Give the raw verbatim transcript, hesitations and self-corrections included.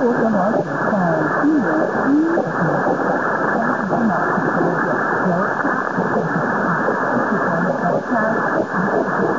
我所了解，在今年一月的时候，当时呢，很多的邮差就很怕，就是说那个家非常喜欢